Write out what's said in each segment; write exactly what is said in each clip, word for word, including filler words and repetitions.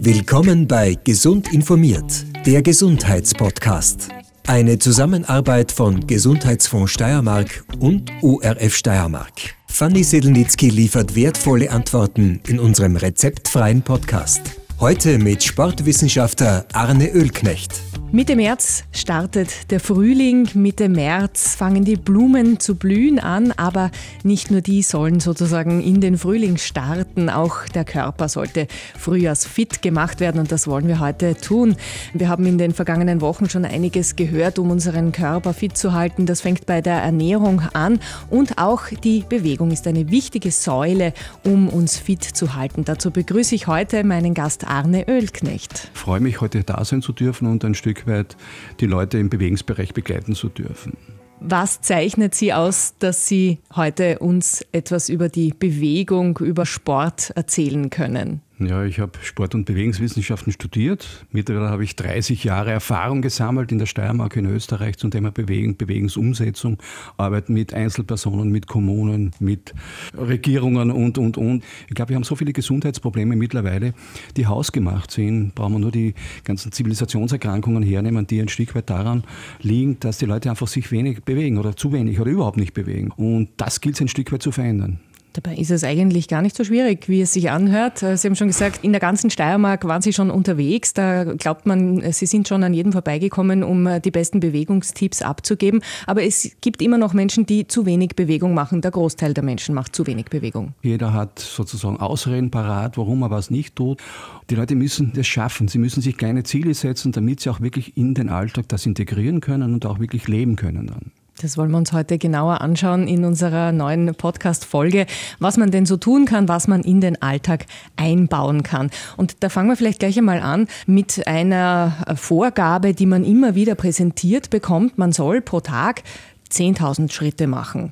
Willkommen bei Gesund informiert, der Gesundheitspodcast. Eine Zusammenarbeit von Gesundheitsfonds Steiermark und O R F Steiermark. Fanny Sedelnitzky liefert wertvolle Antworten in unserem rezeptfreien Podcast. Heute mit Sportwissenschaftler Arne Oelknecht. Mitte März startet der Frühling, Mitte März fangen die Blumen zu blühen an, aber nicht nur die sollen sozusagen in den Frühling starten, auch der Körper sollte frühjahrsfit gemacht werden und das wollen wir heute tun. Wir haben in den vergangenen Wochen schon einiges gehört, um unseren Körper fit zu halten. Das fängt bei der Ernährung an und auch die Bewegung ist eine wichtige Säule, um uns fit zu halten. Dazu begrüße ich heute meinen Gast Arne Oelknecht. Ich freue mich, heute da sein zu dürfen und ein Stück weit die Leute im Bewegungsbereich begleiten zu dürfen. Was zeichnet Sie aus, dass Sie heute uns etwas über die Bewegung, über Sport erzählen können? Ja, ich habe Sport- und Bewegungswissenschaften studiert. Mittlerweile habe ich dreißig Jahre Erfahrung gesammelt in der Steiermark in Österreich zum Thema Bewegung, Bewegungsumsetzung, Arbeit mit Einzelpersonen, mit Kommunen, mit Regierungen und, und, und. Ich glaube, wir haben so viele Gesundheitsprobleme mittlerweile, die hausgemacht sind. Brauchen wir nur die ganzen Zivilisationserkrankungen hernehmen, die ein Stück weit daran liegen, dass die Leute einfach sich wenig bewegen oder zu wenig oder überhaupt nicht bewegen. Und das gilt es ein Stück weit zu verändern. Dabei ist es eigentlich gar nicht so schwierig, wie es sich anhört. Sie haben schon gesagt, in der ganzen Steiermark waren Sie schon unterwegs. Da glaubt man, Sie sind schon an jedem vorbeigekommen, um die besten Bewegungstipps abzugeben. Aber es gibt immer noch Menschen, die zu wenig Bewegung machen. Der Großteil der Menschen macht zu wenig Bewegung. Jeder hat sozusagen Ausreden parat, warum er was nicht tut. Die Leute müssen das schaffen. Sie müssen sich kleine Ziele setzen, damit sie auch wirklich in den Alltag das integrieren können und auch wirklich leben können dann. Das wollen wir uns heute genauer anschauen in unserer neuen Podcast-Folge, was man denn so tun kann, was man in den Alltag einbauen kann. Und da fangen wir vielleicht gleich einmal an mit einer Vorgabe, die man immer wieder präsentiert bekommt. Man soll pro Tag zehntausend Schritte machen.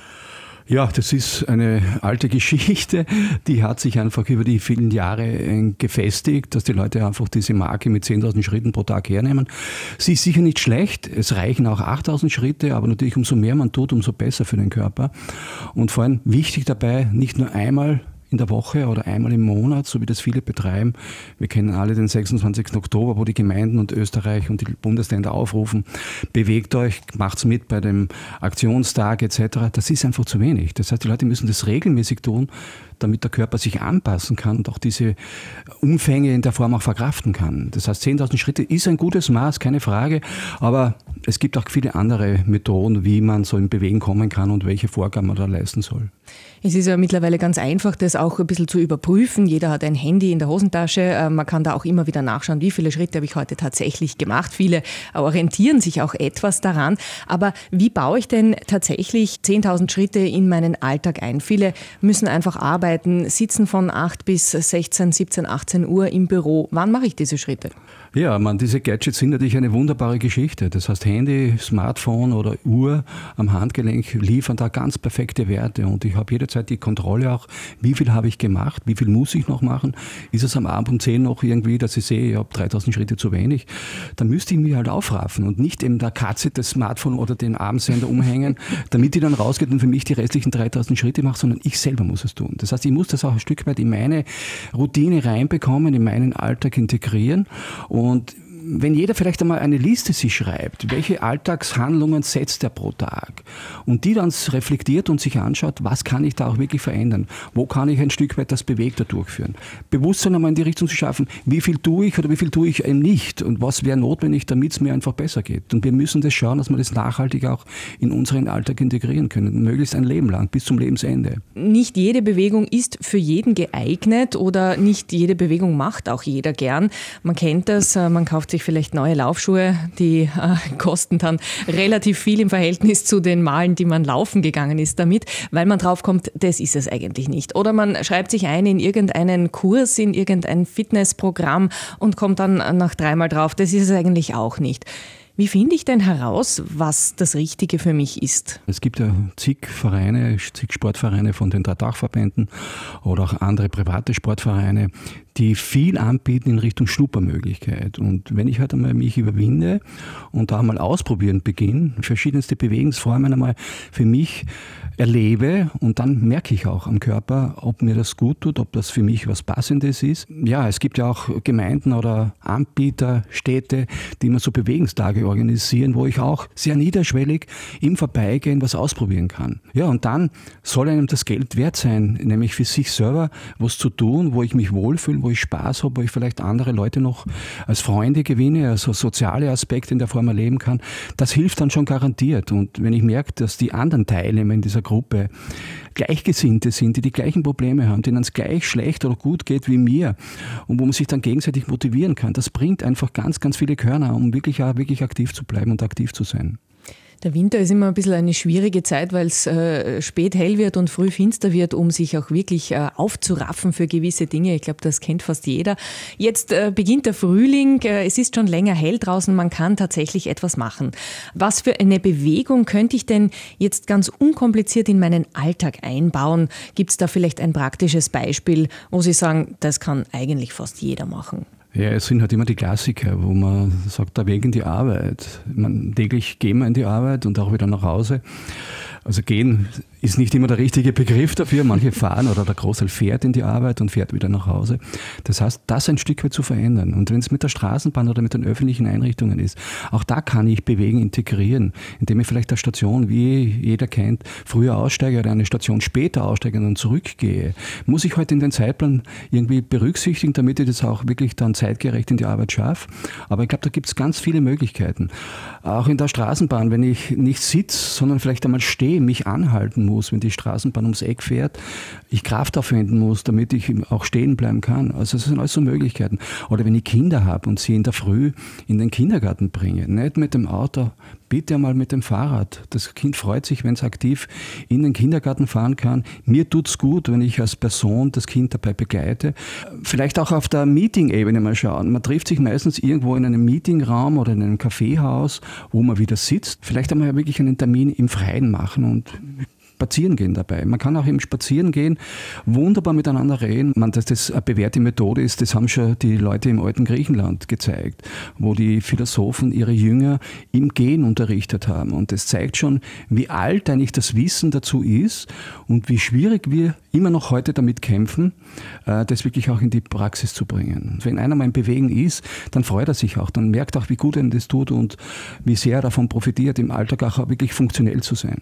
Ja, das ist eine alte Geschichte, die hat sich einfach über die vielen Jahre gefestigt, dass die Leute einfach diese Marke mit zehntausend Schritten pro Tag hernehmen. Sie ist sicher nicht schlecht, es reichen auch achttausend Schritte, aber natürlich umso mehr man tut, umso besser für den Körper. Und vor allem wichtig dabei, nicht nur einmal in der Woche oder einmal im Monat, so wie das viele betreiben. Wir kennen alle den sechsundzwanzigsten Oktober, wo die Gemeinden und Österreich und die Bundesländer aufrufen, bewegt euch, macht's mit bei dem Aktionstag et cetera. Das ist einfach zu wenig. Das heißt, die Leute müssen das regelmäßig tun, damit der Körper sich anpassen kann und auch diese Umfänge in der Form auch verkraften kann. Das heißt, zehntausend Schritte ist ein gutes Maß, keine Frage, aber es gibt auch viele andere Methoden, wie man so in Bewegung kommen kann und welche Vorgaben man da leisten soll. Es ist ja mittlerweile ganz einfach, das auch ein bisschen zu überprüfen. Jeder hat ein Handy in der Hosentasche. Man kann da auch immer wieder nachschauen, wie viele Schritte habe ich heute tatsächlich gemacht. Viele orientieren sich auch etwas daran. Aber wie baue ich denn tatsächlich zehntausend Schritte in meinen Alltag ein? Viele müssen einfach arbeiten, sitzen von acht bis sechzehn, siebzehn, achtzehn Uhr im Büro. Wann mache ich diese Schritte? Ja, man, diese Gadgets sind natürlich eine wunderbare Geschichte. Das heißt, Handy, Smartphone oder Uhr am Handgelenk liefern da ganz perfekte Werte. Und ich habe jederzeit die Kontrolle auch, wie viel habe ich gemacht, wie viel muss ich noch machen. Ist es am Abend um zehn noch irgendwie, dass ich sehe, ich habe dreitausend Schritte zu wenig. Dann müsste ich mich halt aufraffen und nicht eben der Katze das Smartphone oder den Abendsender umhängen, damit die dann rausgeht und für mich die restlichen dreitausend Schritte macht, sondern ich selber muss es tun. Das heißt, ich muss das auch ein Stück weit in meine Routine reinbekommen, in meinen Alltag integrieren. Und wenn jeder vielleicht einmal eine Liste sich schreibt, welche Alltagshandlungen setzt er pro Tag und die dann reflektiert und sich anschaut, was kann ich da auch wirklich verändern? Wo kann ich ein Stück weit das Bewegter durchführen? Bewusstsein einmal in die Richtung zu schaffen, wie viel tue ich oder wie viel tue ich eben nicht und was wäre notwendig, damit es mir einfach besser geht. Und wir müssen das schauen, dass wir das nachhaltig auch in unseren Alltag integrieren können, möglichst ein Leben lang, bis zum Lebensende. Nicht jede Bewegung ist für jeden geeignet oder nicht jede Bewegung macht auch jeder gern. Man kennt das, man kauft sich vielleicht neue Laufschuhe, die äh, kosten dann relativ viel im Verhältnis zu den Malen, die man laufen gegangen ist damit, weil man draufkommt, das ist es eigentlich nicht. Oder man schreibt sich ein in irgendeinen Kurs, in irgendein Fitnessprogramm und kommt dann nach dreimal drauf, das ist es eigentlich auch nicht. Wie finde ich denn heraus, was das Richtige für mich ist? Es gibt ja zig Vereine, zig Sportvereine von den drei Dachverbänden oder auch andere private Sportvereine, die viel anbieten in Richtung Schnuppermöglichkeit. Und wenn ich halt einmal mich überwinde und da mal ausprobieren beginne, verschiedenste Bewegungsformen einmal für mich erlebe und dann merke ich auch am Körper, ob mir das gut tut, ob das für mich was Passendes ist. Ja, es gibt ja auch Gemeinden oder Anbieter, Städte, die immer so Bewegungstage organisieren, wo ich auch sehr niederschwellig im Vorbeigehen was ausprobieren kann. Ja, und dann soll einem das Geld wert sein, nämlich für sich selber was zu tun, wo ich mich wohlfühle, wo ich Spaß habe, wo ich vielleicht andere Leute noch als Freunde gewinne, also soziale Aspekte in der Form erleben kann. Das hilft dann schon garantiert. Und wenn ich merke, dass die anderen Teilnehmer in dieser Gruppe Gleichgesinnte sind, die die gleichen Probleme haben, denen es gleich schlecht oder gut geht wie mir und wo man sich dann gegenseitig motivieren kann, das bringt einfach ganz, ganz viele Körner, um wirklich, auch wirklich aktiv zu bleiben und aktiv zu sein. Der Winter ist immer ein bisschen eine schwierige Zeit, weil es äh, spät hell wird und früh finster wird, um sich auch wirklich äh, aufzuraffen für gewisse Dinge. Ich glaube, das kennt fast jeder. Jetzt äh, beginnt der Frühling, äh, es ist schon länger hell draußen, man kann tatsächlich etwas machen. Was für eine Bewegung könnte ich denn jetzt ganz unkompliziert in meinen Alltag einbauen? Gibt es da vielleicht ein praktisches Beispiel, wo Sie sagen, das kann eigentlich fast jeder machen? Ja, es sind halt immer die Klassiker, wo man sagt, der Weg in die Arbeit. Man, täglich gehen wir in die Arbeit und auch wieder nach Hause. Also gehen ist nicht immer der richtige Begriff dafür. Manche fahren oder der Großteil fährt in die Arbeit und fährt wieder nach Hause. Das heißt, das ein Stück weit zu verändern. Und wenn es mit der Straßenbahn oder mit den öffentlichen Einrichtungen ist, auch da kann ich Bewegen integrieren, indem ich vielleicht eine Station, wie jeder kennt, früher aussteige oder eine Station später aussteige und dann zurückgehe. Muss ich heute in den Zeitplan irgendwie berücksichtigen, damit ich das auch wirklich dann zeitgerecht in die Arbeit schaffe. Aber ich glaube, da gibt es ganz viele Möglichkeiten. Auch in der Straßenbahn, wenn ich nicht sitze, sondern vielleicht einmal stehe, mich anhalten muss, wenn die Straßenbahn ums Eck fährt, ich Kraft aufwenden muss, damit ich auch stehen bleiben kann. Also das sind alles so Möglichkeiten. Oder wenn ich Kinder habe und sie in der Früh in den Kindergarten bringe, nicht mit dem Auto, bitte einmal mit dem Fahrrad. Das Kind freut sich, wenn es aktiv in den Kindergarten fahren kann. Mir tut es gut, wenn ich als Person das Kind dabei begleite. Vielleicht auch auf der Meeting-Ebene mal schauen. Man trifft sich meistens irgendwo in einem Meetingraum oder in einem Kaffeehaus, wo man wieder sitzt. Vielleicht einmal wirklich einen Termin im Freien machen und spazieren gehen dabei. Man kann auch im Spazieren gehen, wunderbar miteinander reden. Man, dass das eine bewährte Methode ist, das haben schon die Leute im alten Griechenland gezeigt, wo die Philosophen ihre Jünger im Gehen unterrichtet haben. Und das zeigt schon, wie alt eigentlich das Wissen dazu ist und wie schwierig wir immer noch heute damit kämpfen, das wirklich auch in die Praxis zu bringen. Wenn einer mal im Bewegen ist, dann freut er sich auch, dann merkt auch, wie gut er das tut und wie sehr er davon profitiert, im Alltag auch wirklich funktionell zu sein.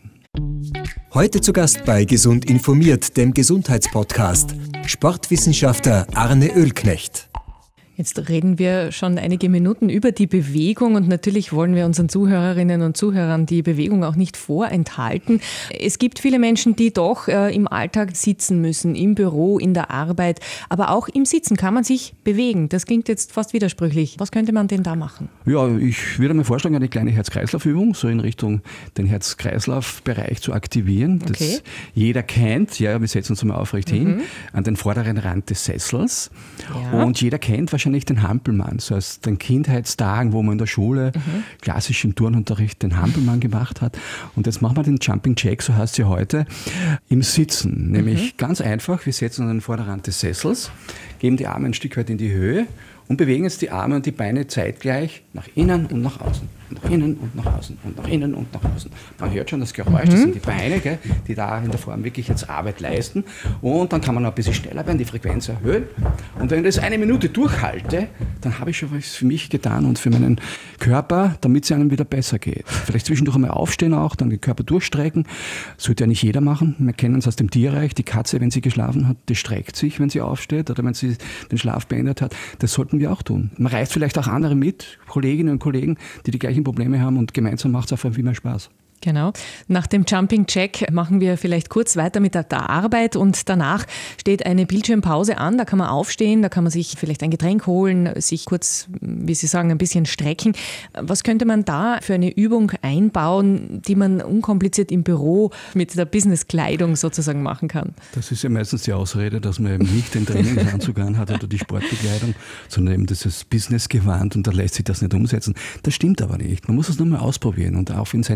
Heute zu Gast bei Gesund informiert, dem Gesundheitspodcast, Sportwissenschaftler Arne Oehlknecht. Jetzt reden wir schon einige Minuten über die Bewegung und natürlich wollen wir unseren Zuhörerinnen und Zuhörern die Bewegung auch nicht vorenthalten. Es gibt viele Menschen, die doch äh, im Alltag sitzen müssen, im Büro, in der Arbeit, aber auch im Sitzen kann man sich bewegen. Das klingt jetzt fast widersprüchlich. Was könnte man denn da machen? Ja, ich würde mir vorschlagen, eine kleine Herz-Kreislauf-Übung, so in Richtung den Herz-Kreislauf-Bereich zu aktivieren. Das Okay. jeder kennt, ja, wir setzen uns mal aufrecht Mhm. hin, an den vorderen Rand des Sessels. Ja. Und jeder kennt wahrscheinlich den Hampelmann, so aus den Kindheitstagen, wo man in der Schule Mhm. klassisch im Turnunterricht den Hampelmann gemacht hat. Und jetzt machen wir den Jumping Jack, so heißt sie heute, im Sitzen. Nämlich Mhm. ganz einfach, wir setzen uns an den Vorderrand des Sessels, geben die Arme ein Stück weit in die Höhe und bewegen jetzt die Arme und die Beine zeitgleich nach innen und nach außen. Und nach innen und nach außen und nach innen und nach außen. Man hört schon das Geräusch, das sind die Beine, gell, die da in der Form wirklich jetzt Arbeit leisten. Und dann kann man noch ein bisschen schneller werden, die Frequenz erhöhen. Und wenn ich das eine Minute durchhalte, dann habe ich schon was für mich getan und für meinen Körper, damit es einem wieder besser geht. Vielleicht zwischendurch einmal aufstehen auch, dann den Körper durchstrecken. Das sollte ja nicht jeder machen. Wir kennen es aus dem Tierreich. Die Katze, wenn sie geschlafen hat, die streckt sich, wenn sie aufsteht oder wenn sie den Schlaf beendet hat. Das sollten wir auch tun. Man reißt vielleicht auch andere mit, Kolleginnen und Kollegen, die die gleichen Probleme haben und gemeinsam macht es einfach viel mehr Spaß. Genau. Nach dem Jumping Jack machen wir vielleicht kurz weiter mit der, der Arbeit und danach steht eine Bildschirmpause an. Da kann man aufstehen, da kann man sich vielleicht ein Getränk holen, sich kurz, wie Sie sagen, ein bisschen strecken. Was könnte man da für eine Übung einbauen, die man unkompliziert im Büro mit der Businesskleidung sozusagen machen kann? Das ist ja meistens die Ausrede, dass man eben nicht den Trainingsanzug anhat oder die Sportbekleidung, sondern eben dieses Businessgewand und da lässt sich das nicht umsetzen. Das stimmt aber nicht. Man muss es nur mal ausprobieren und auch in seine Routine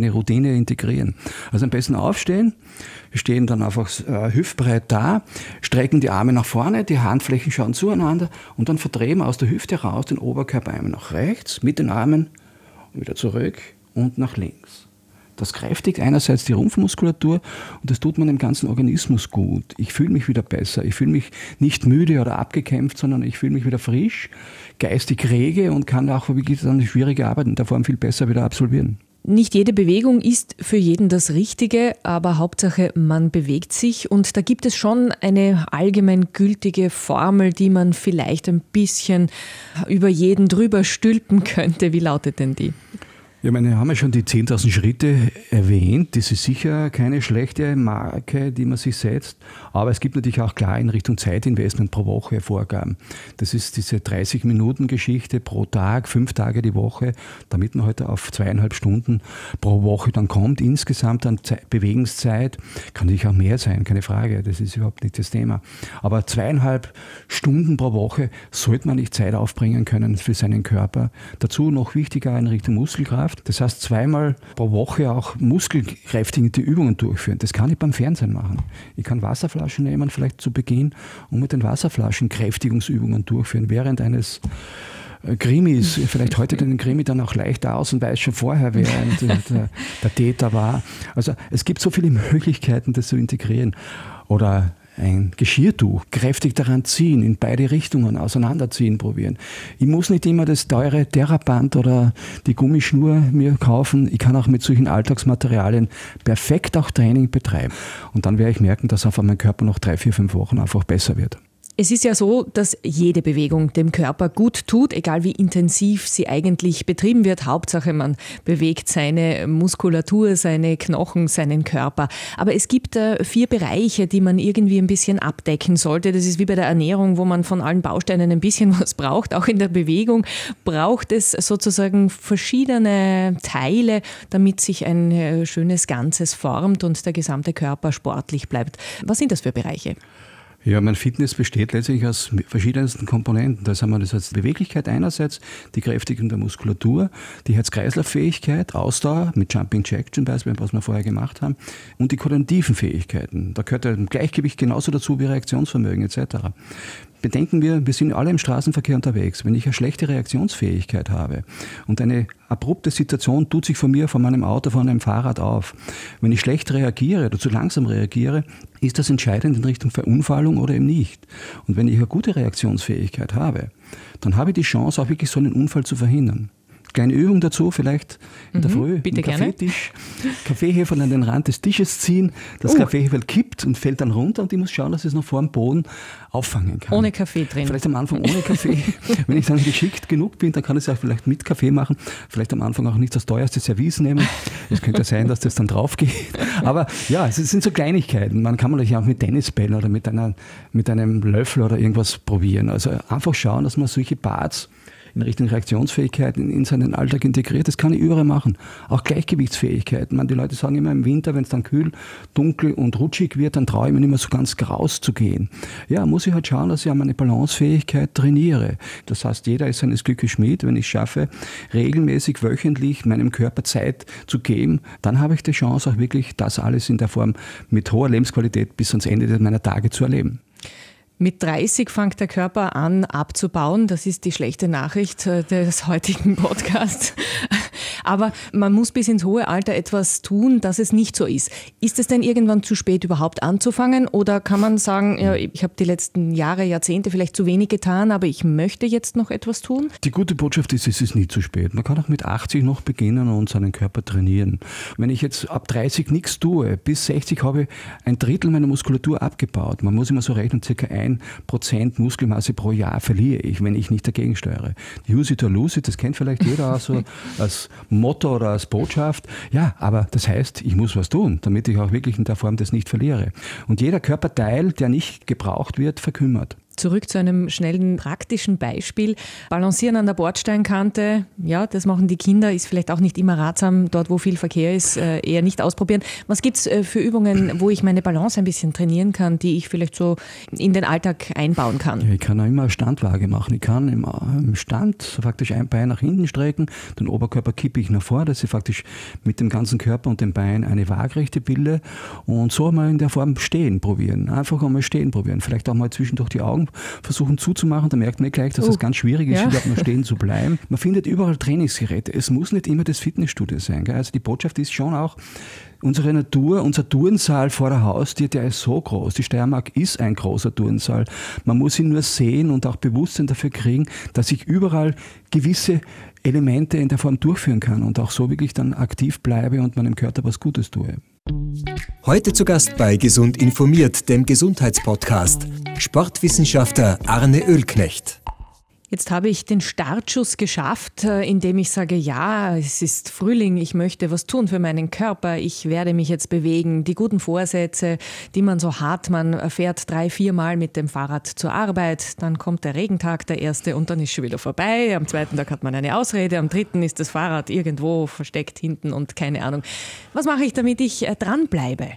Linie integrieren. Also am besten aufstehen, wir stehen dann einfach äh, hüftbreit da, strecken die Arme nach vorne, die Handflächen schauen zueinander und dann verdrehen wir aus der Hüfte raus den Oberkörper einmal nach rechts, mit den Armen wieder zurück und nach links. Das kräftigt einerseits die Rumpfmuskulatur und das tut meinem ganzen Organismus gut. Ich fühle mich wieder besser. Ich fühle mich nicht müde oder abgekämpft, sondern ich fühle mich wieder frisch, geistig rege und kann auch wirklich dann eine schwierige Arbeit in der Form viel besser wieder absolvieren. Nicht jede Bewegung ist für jeden das Richtige, aber Hauptsache, man bewegt sich. Und da gibt es schon eine allgemein gültige Formel, die man vielleicht ein bisschen über jeden drüber stülpen könnte. Wie lautet denn die? Ja, meine, haben ja schon die zehntausend Schritte erwähnt. Das ist sicher keine schlechte Marke, die man sich setzt. Aber es gibt natürlich auch klar in Richtung Zeitinvestment pro Woche Vorgaben. Das ist diese dreißig-Minuten-Geschichte pro Tag, fünf Tage die Woche, damit man heute auf zweieinhalb Stunden pro Woche dann kommt. Insgesamt an Zeit, Bewegungszeit kann natürlich auch mehr sein, keine Frage. Das ist überhaupt nicht das Thema. Aber zweieinhalb Stunden pro Woche sollte man nicht Zeit aufbringen können für seinen Körper. Dazu noch wichtiger in Richtung Muskelkraft. Das heißt, zweimal pro Woche auch muskelkräftigende Übungen durchführen. Das kann ich beim Fernsehen machen. Ich kann Wasserflaschen nehmen, vielleicht zu Beginn, und mit den Wasserflaschen Kräftigungsübungen durchführen, während eines Krimis, vielleicht heute den Krimi dann auch leichter aus und weiß schon vorher, wer der, der Täter war. Also es gibt so viele Möglichkeiten, das zu integrieren. Oder ein Geschirrtuch, kräftig daran ziehen, in beide Richtungen auseinanderziehen probieren. Ich muss nicht immer das teure Theraband oder die Gummischnur mir kaufen. Ich kann auch mit solchen Alltagsmaterialien perfekt auch Training betreiben. Und dann werde ich merken, dass einfach mein Körper noch drei, vier, fünf Wochen einfach besser wird. Es ist ja so, dass jede Bewegung dem Körper gut tut, egal wie intensiv sie eigentlich betrieben wird. Hauptsache, man bewegt seine Muskulatur, seine Knochen, seinen Körper. Aber es gibt äh, vier Bereiche, die man irgendwie ein bisschen abdecken sollte. Das ist wie bei der Ernährung, wo man von allen Bausteinen ein bisschen was braucht. Auch in der Bewegung braucht es sozusagen verschiedene Teile, damit sich ein äh, schönes Ganzes formt und der gesamte Körper sportlich bleibt. Was sind das für Bereiche? Ja, mein Fitness besteht letztlich aus verschiedensten Komponenten. Da haben wir das als Beweglichkeit einerseits, die Kräftigung der Muskulatur, die Herz-Kreislauf-Fähigkeit, Ausdauer mit Jumping Jack zum Beispiel, was wir vorher gemacht haben, und die koordinativen Fähigkeiten. Da gehört ein Gleichgewicht genauso dazu wie Reaktionsvermögen et cetera. Bedenken wir, wir sind alle im Straßenverkehr unterwegs. Wenn ich eine schlechte Reaktionsfähigkeit habe und eine abrupte Situation tut sich von mir, von meinem Auto, von einem Fahrrad auf. Wenn ich schlecht reagiere oder zu langsam reagiere, ist das entscheidend in Richtung Verunfallung oder eben nicht. Und wenn ich eine gute Reaktionsfähigkeit habe, dann habe ich die Chance, auch wirklich so einen Unfall zu verhindern. Kleine Übung dazu, vielleicht in der mhm, Früh, bitte einen Kaffeetisch, Kaffeeheferl an den Rand des Tisches ziehen, das uh. Kaffeeheferl kippt und fällt dann runter und ich muss schauen, dass ich es noch vor dem Boden auffangen kann. Ohne Kaffee drin. Vielleicht am Anfang ohne Kaffee. Wenn ich dann geschickt genug bin, dann kann ich es auch vielleicht mit Kaffee machen. Vielleicht am Anfang auch nicht das teuerste Service nehmen. Es könnte sein, dass das dann drauf geht. Aber ja, es sind so Kleinigkeiten. Man kann natürlich auch mit Tennisbällen oder mit, einer, mit einem Löffel oder irgendwas probieren. Also einfach schauen, dass man solche Parts in Richtung Reaktionsfähigkeit in, in seinen Alltag integriert. Das kann ich überall machen. Auch Gleichgewichtsfähigkeit. Man, die Leute sagen immer im Winter, wenn es dann kühl, dunkel und rutschig wird, dann traue ich mir nicht mehr so ganz rauszugehen. Ja, muss ich halt schauen, dass ich meine Balancefähigkeit trainiere. Das heißt, jeder ist seines Glückes Schmied. Wenn ich schaffe, regelmäßig, wöchentlich meinem Körper Zeit zu geben, dann habe ich die Chance, auch wirklich das alles in der Form mit hoher Lebensqualität bis ans Ende meiner Tage zu erleben. Mit dreißig fängt der Körper an abzubauen. Das ist die schlechte Nachricht des heutigen Podcasts. Aber man muss bis ins hohe Alter etwas tun, dass es nicht so ist. Ist es denn irgendwann zu spät, überhaupt anzufangen? Oder kann man sagen, ja, ich habe die letzten Jahre, Jahrzehnte vielleicht zu wenig getan, aber ich möchte jetzt noch etwas tun? Die gute Botschaft ist, es ist nie zu spät. Man kann auch mit achtzig noch beginnen und seinen Körper trainieren. Wenn ich jetzt ab dreißig nichts tue, bis sechzig habe ich ein Drittel meiner Muskulatur abgebaut. Man muss immer so rechnen, circa ein Prozent Muskelmasse pro Jahr verliere ich, wenn ich nicht dagegen steuere. Use it or lose it, das kennt vielleicht jeder auch so als Motto oder als Botschaft. Ja, aber das heißt, ich muss was tun, damit ich auch wirklich in der Form das nicht verliere. Und jeder Körperteil, der nicht gebraucht wird, verkümmert. Zurück zu einem schnellen, praktischen Beispiel. Balancieren an der Bordsteinkante, ja, das machen die Kinder, ist vielleicht auch nicht immer ratsam, dort wo viel Verkehr ist, eher nicht ausprobieren. Was gibt es für Übungen, wo ich meine Balance ein bisschen trainieren kann, die ich vielleicht so in den Alltag einbauen kann? Ja, ich kann auch immer eine Standwaage machen. Ich kann im, im Stand so faktisch ein Bein nach hinten strecken, den Oberkörper kippe ich nach vor, dass ich faktisch mit dem ganzen Körper und dem Bein eine Waagrechte bilde und so einmal in der Form stehen probieren. Einfach einmal stehen probieren. Vielleicht auch mal zwischendurch die Augen versuchen zuzumachen, da merkt man gleich, dass es uh, ganz schwierig ist, ja. überhaupt noch stehen zu bleiben. Man findet überall Trainingsgeräte. Es muss nicht immer das Fitnessstudio sein. Gell? Also die Botschaft ist schon auch, unsere Natur, unser Turnsaal vor der Haustür, der ist so groß. Die Steiermark ist ein großer Turnsaal. Man muss ihn nur sehen und auch Bewusstsein dafür kriegen, dass ich überall gewisse Elemente in der Form durchführen kann und auch so wirklich dann aktiv bleibe und meinem Körper was Gutes tue. Heute zu Gast bei Gesund informiert, dem Gesundheitspodcast, Sportwissenschaftler Arne Oehlknecht. Jetzt habe ich den Startschuss geschafft, indem ich sage, ja, es ist Frühling, ich möchte was tun für meinen Körper, ich werde mich jetzt bewegen. Die guten Vorsätze, die man so hat, man fährt drei, vier Mal mit dem Fahrrad zur Arbeit, dann kommt der Regentag, der erste, und dann ist schon wieder vorbei. Am zweiten Tag hat man eine Ausrede, am dritten ist das Fahrrad irgendwo versteckt hinten und keine Ahnung. Was mache ich, damit ich dranbleibe?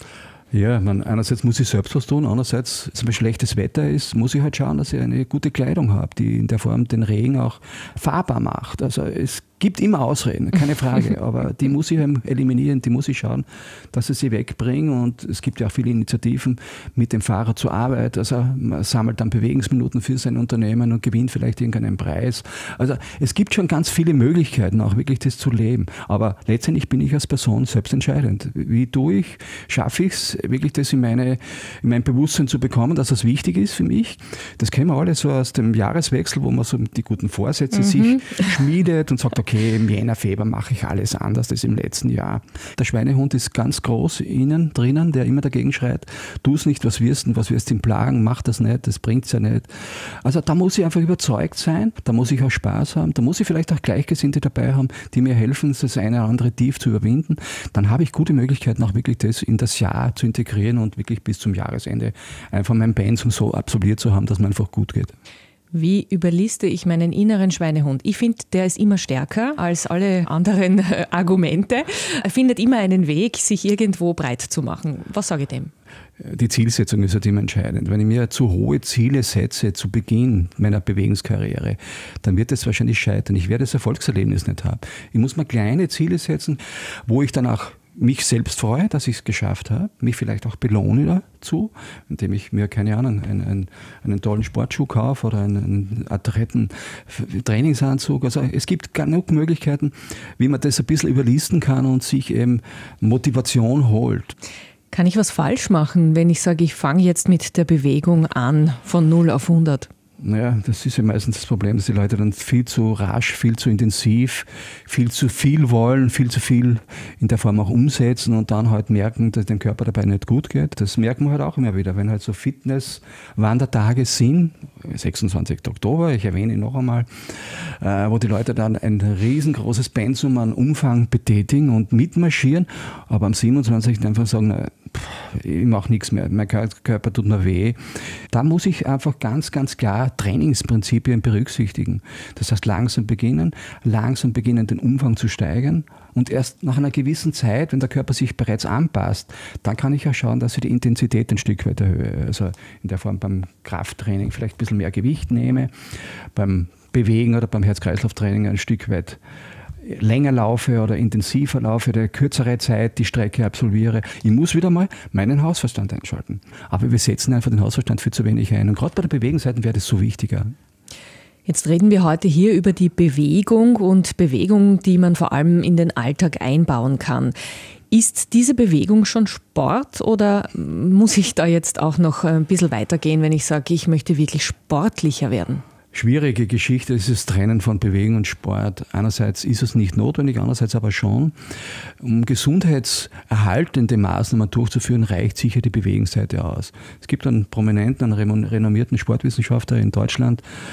Ja, man, einerseits muss ich selbst was tun, andererseits, wenn schlechtes Wetter ist, muss ich halt schauen, dass ich eine gute Kleidung habe, die in der Form den Regen auch fahrbar macht. Also es gibt immer Ausreden, keine Frage, aber die muss ich eliminieren, die muss ich schauen, dass ich sie wegbringe, und es gibt ja auch viele Initiativen mit dem Fahrrad zur Arbeit, also man sammelt dann Bewegungsminuten für sein Unternehmen und gewinnt vielleicht irgendeinen Preis. Also es gibt schon ganz viele Möglichkeiten, auch wirklich das zu leben, aber letztendlich bin ich als Person selbst entscheidend. Wie tue ich, schaffe ich es, wirklich das in, meine, in mein Bewusstsein zu bekommen, dass das wichtig ist für mich. Das kennen wir alle so aus dem Jahreswechsel, wo man so die guten Vorsätze mhm. sich schmiedet und sagt, okay, im Jänner, Februar mache ich alles anders als im letzten Jahr. Der Schweinehund ist ganz groß innen drinnen, der immer dagegen schreit, tu es nicht, was wirst du, was wirst du ihm plagen, mach das nicht, das bringt es ja nicht. Also da muss ich einfach überzeugt sein, da muss ich auch Spaß haben, da muss ich vielleicht auch Gleichgesinnte dabei haben, die mir helfen, das eine oder andere Tief zu überwinden. Dann habe ich gute Möglichkeiten, auch wirklich das in das Jahr zu integrieren und wirklich bis zum Jahresende einfach mein Pensum so absolviert zu haben, dass mir einfach gut geht. Wie überliste ich meinen inneren Schweinehund? Ich finde, der ist immer stärker als alle anderen äh, Argumente. Er findet immer einen Weg, sich irgendwo breit zu machen. Was sage ich dem? Die Zielsetzung ist halt immer entscheidend. Wenn ich mir zu hohe Ziele setze zu Beginn meiner Bewegungskarriere, dann wird es wahrscheinlich scheitern. Ich werde das Erfolgserlebnis nicht haben. Ich muss mir kleine Ziele setzen, wo ich dann auch mich selbst freue, dass ich es geschafft habe, mich vielleicht auch belohne dazu, indem ich mir, keine Ahnung, einen, einen, einen tollen Sportschuh kaufe oder einen, einen adretten Trainingsanzug. Also es gibt genug Möglichkeiten, wie man das ein bisschen überlisten kann und sich eben Motivation holt. Kann ich was falsch machen, wenn ich sage, ich fange jetzt mit der Bewegung an von null auf hundert? Naja, das ist ja meistens das Problem, dass die Leute dann viel zu rasch, viel zu intensiv, viel zu viel wollen, viel zu viel in der Form auch umsetzen und dann halt merken, dass dem Körper dabei nicht gut geht. Das merken wir halt auch immer wieder, wenn halt so Fitness-Wandertage sind, sechsundzwanzigsten Oktober, ich erwähne ihn noch einmal, äh, wo die Leute dann ein riesengroßes Pensum an Umfang betätigen und mitmarschieren, aber am siebenundzwanzigsten einfach sagen, na, pff, ich mache nichts mehr, mein Körper tut mir weh. Da muss ich einfach ganz, ganz klar Trainingsprinzipien berücksichtigen. Das heißt, langsam beginnen, langsam beginnen, den Umfang zu steigern, und erst nach einer gewissen Zeit, wenn der Körper sich bereits anpasst, dann kann ich auch schauen, dass ich die Intensität ein Stück weit erhöhe. Also in der Form beim Krafttraining vielleicht ein bisschen mehr Gewicht nehme, beim Bewegen oder beim Herz-Kreislauf-Training ein Stück weit länger laufe oder intensiver laufe, oder kürzere Zeit die Strecke absolviere. Ich muss wieder mal meinen Hausverstand einschalten. Aber wir setzen einfach den Hausverstand viel zu wenig ein. Und gerade bei der Bewegungsseite wäre das so wichtiger. Jetzt reden wir heute hier über die Bewegung und Bewegung, die man vor allem in den Alltag einbauen kann. Ist diese Bewegung schon Sport oder muss ich da jetzt auch noch ein bisschen weitergehen, wenn ich sage, ich möchte wirklich sportlicher werden? Schwierige Geschichte ist das Trennen von Bewegung und Sport. Einerseits ist es nicht notwendig, andererseits aber schon. Um gesundheitserhaltende Maßnahmen durchzuführen, reicht sicher die Bewegungsseite aus. Es gibt einen prominenten, einen renommierten Sportwissenschaftler in Deutschland,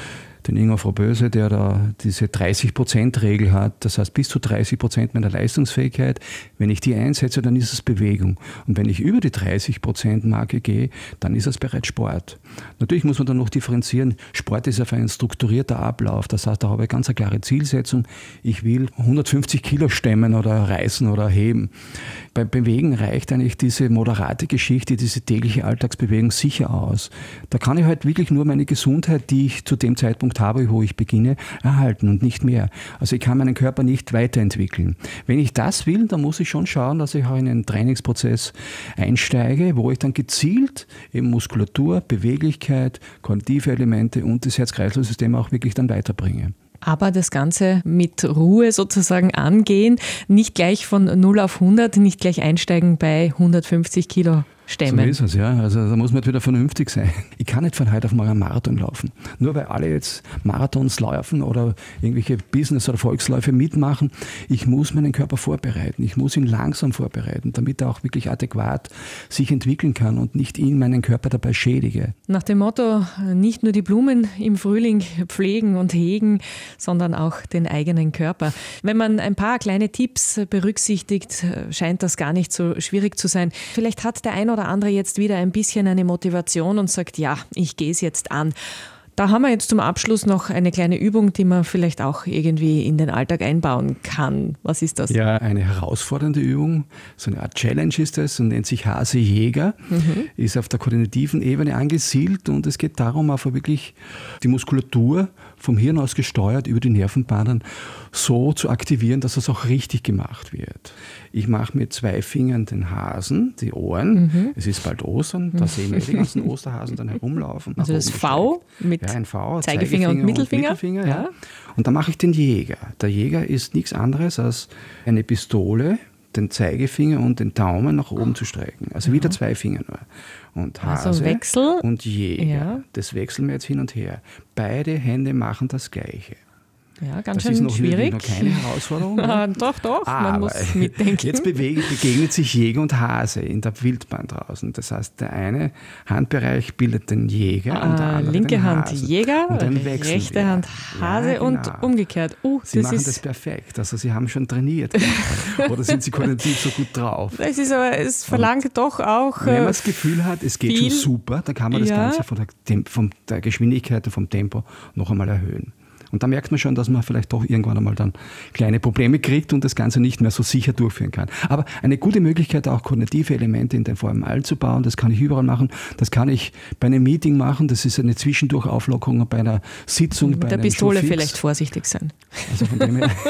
den Ingo Froböse, der da diese dreißig Prozent Regel hat. Das heißt, bis zu dreißig Prozent meiner Leistungsfähigkeit, wenn ich die einsetze, dann ist es Bewegung. Und wenn ich über die dreißig Prozent Marke gehe, dann ist es bereits Sport. Natürlich muss man dann noch differenzieren. Sport ist einfach ein strukturierter Ablauf. Das heißt, da habe ich ganz eine klare Zielsetzung. Ich will hundertfünfzig Kilo stemmen oder reißen oder heben. Beim Bewegen reicht eigentlich diese moderate Geschichte, diese tägliche Alltagsbewegung sicher aus. Da kann ich halt wirklich nur meine Gesundheit, die ich zu dem Zeitpunkt habe, wo ich beginne, erhalten und nicht mehr. Also ich kann meinen Körper nicht weiterentwickeln. Wenn ich das will, dann muss ich schon schauen, dass ich auch in einen Trainingsprozess einsteige, wo ich dann gezielt eben Muskulatur, Beweglichkeit, kognitive Elemente und das Herz-Kreislauf-System auch wirklich dann weiterbringe. Aber das Ganze mit Ruhe sozusagen angehen, nicht gleich von null auf hundert, nicht gleich einsteigen bei hundertfünfzig Kilo stemmen. So ist es, ja. Also da muss man wieder vernünftig sein. Ich kann nicht von heute auf morgen einen Marathon laufen. Nur weil alle jetzt Marathons laufen oder irgendwelche Business- oder Volksläufe mitmachen. Ich muss meinen Körper vorbereiten. Ich muss ihn langsam vorbereiten, damit er auch wirklich adäquat sich entwickeln kann und nicht ihn, meinen Körper dabei schädige. Nach dem Motto, nicht nur die Blumen im Frühling pflegen und hegen, sondern auch den eigenen Körper. Wenn man ein paar kleine Tipps berücksichtigt, scheint das gar nicht so schwierig zu sein. Vielleicht hat der ein oder andere jetzt wieder ein bisschen eine Motivation und sagt, ja, ich gehe es jetzt an. Da haben wir jetzt zum Abschluss noch eine kleine Übung, die man vielleicht auch irgendwie in den Alltag einbauen kann. Was ist das? Ja, eine herausfordernde Übung, so eine Art Challenge ist das und nennt sich Hase-Jäger, mhm. ist auf der koordinativen Ebene angesiedelt und es geht darum, einfach wirklich die Muskulatur vom Hirn aus gesteuert über die Nervenbahnen so zu aktivieren, dass es auch richtig gemacht wird. Ich mache mit zwei Fingern den Hasen, die Ohren. Mhm. Es ist bald Ostern, da sehen wir die ganzen Osterhasen dann herumlaufen. Also das V mit ja, ein V, Zeigefinger, Zeigefinger und Mittelfinger. Und, Mittelfinger, ja. Ja. Und dann mache ich den Jäger. Der Jäger ist nichts anderes als eine Pistole, den Zeigefinger und den Daumen nach oben zu strecken. Also ja. wieder zwei Finger nur. Und Hase also Wechsel. Und Jäger. Ja. Das wechseln wir jetzt hin und her. Beide Hände machen das Gleiche. Ja, ganz das schön ist noch schwierig. Noch keine Herausforderung. Ah, doch, doch, aber man muss mitdenken. Jetzt bewege, begegnet sich Jäger und Hase in der Wildbahn draußen. Das heißt, der eine Handbereich bildet den Jäger ah, und der andere linke den Hand Hasen. Jäger, und dann rechte wir. Hand Hase ja, genau. und umgekehrt. Uh, Sie das machen ist das perfekt. Also Sie haben schon trainiert. Oder sind Sie koordinativ so gut drauf? Das ist aber, es verlangt und doch auch. Wenn man das Gefühl hat, es geht viel, schon super, dann kann man das ja. Ganze von der, von der Geschwindigkeit und vom Tempo noch einmal erhöhen. Und da merkt man schon, dass man vielleicht doch irgendwann einmal dann kleine Probleme kriegt und das Ganze nicht mehr so sicher durchführen kann. Aber eine gute Möglichkeit, auch kognitive Elemente in den Formen einzubauen, das kann ich überall machen. Das kann ich bei einem Meeting machen, das ist eine Zwischendurchauflockerung bei einer Sitzung, mit bei der einem Pistole Showfix. vielleicht vorsichtig sein. Also von dem her,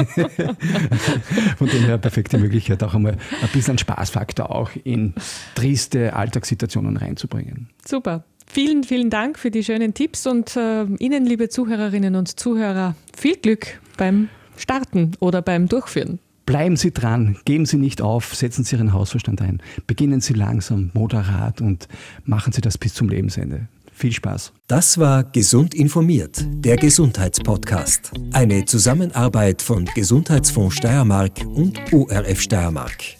von dem her perfekte Möglichkeit, auch einmal ein bisschen Spaßfaktor auch in triste Alltagssituationen reinzubringen. Super. Vielen, vielen Dank für die schönen Tipps und äh, Ihnen, liebe Zuhörerinnen und Zuhörer, viel Glück beim Starten oder beim Durchführen. Bleiben Sie dran, geben Sie nicht auf, setzen Sie Ihren Hausverstand ein. Beginnen Sie langsam, moderat und machen Sie das bis zum Lebensende. Viel Spaß. Das war Gesund informiert, der Gesundheitspodcast. Eine Zusammenarbeit von Gesundheitsfonds Steiermark und O R F Steiermark.